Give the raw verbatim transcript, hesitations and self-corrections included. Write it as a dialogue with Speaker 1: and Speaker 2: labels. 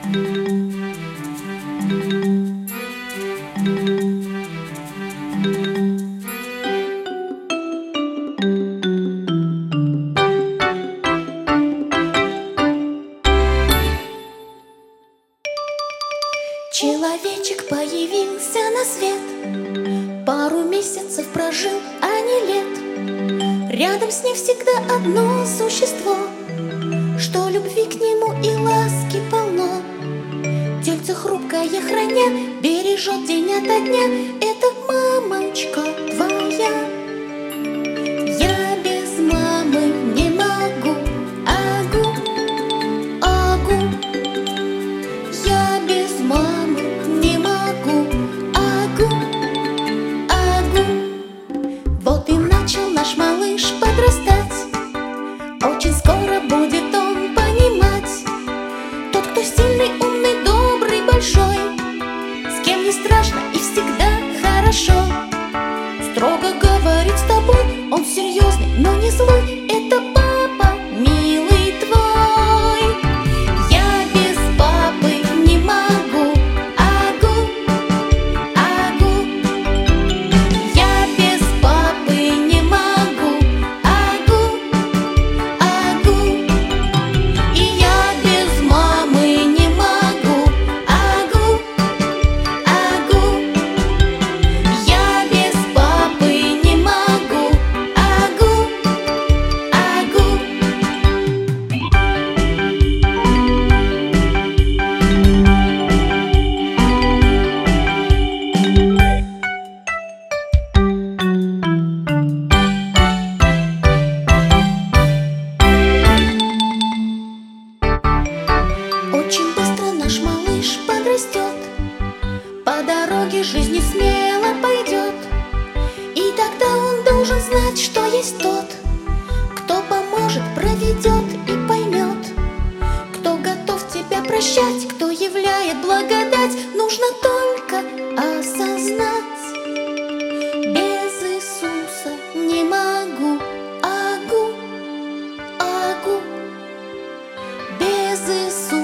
Speaker 1: Человечек появился на свет, пару месяцев прожил, а не лет. Рядом с ним всегда одно существо, что любви к нему и ласки полно. Тельце хрупкое храня, бережет день ото дня. Это мамочка твоя. Я без мамы не могу, агу, агу. Я без мамы не могу, агу, агу. Вот и начал наш малыш подрастать. Очень скоро будет он понимать: тот, кто сильный, умный, добрый, большой, с кем не страшно и всегда хорошо. Строго говорит с тобой, он серьезный, но не злой. Это папа, милый твой. Я без папы не могу, агу, агу. Я без папы не могу, агу, агу. И я без мамы не могу, агу, агу. Я без папы не могу, агу, агу. Очень быстро наш малыш подрастет, по дороге жизни смело пойдет. И тогда он должен знать, что есть тот, кто поможет, проведет и поймет, кто готов тебя прощать, кто являет благодать. Нужно только осознать: без Иисуса не могу, агу, агу. Без Иисуса